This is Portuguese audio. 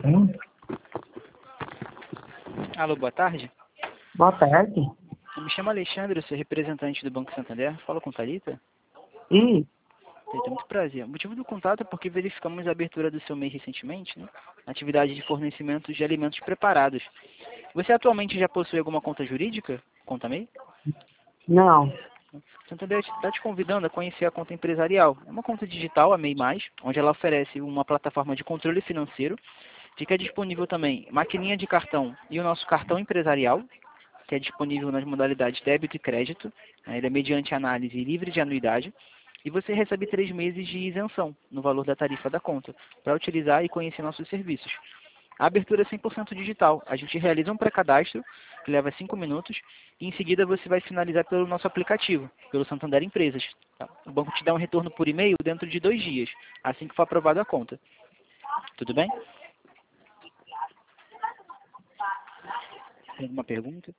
Sim. Alô, boa tarde. Boa tarde. Eu me chamo Alexandre, eu sou representante do Banco Santander. Fala com Thalita. E Thalita, muito prazer. O motivo do contato é porque verificamos a abertura do seu MEI recentemente, né? Atividade de fornecimento de alimentos preparados. Você atualmente já possui alguma conta jurídica? Conta MEI? não. Santander está te convidando a conhecer a conta empresarial. É uma conta digital, a MEI+, onde ela oferece uma plataforma de controle financeiro. Fica disponível também maquininha de cartão e o nosso cartão empresarial, que é disponível nas modalidades débito e crédito. Ele é mediante análise livre de anuidade. E você recebe 3 meses de isenção no valor da tarifa da conta, para utilizar e conhecer nossos serviços. A abertura é 100% digital. A gente realiza um pré-cadastro, que leva 5 minutos, e em seguida você vai finalizar pelo nosso aplicativo, pelo Santander Empresas. Tá? O banco te dá um retorno por e-mail dentro de 2 dias, assim que for aprovada a conta. Tudo bem? Tem alguma pergunta?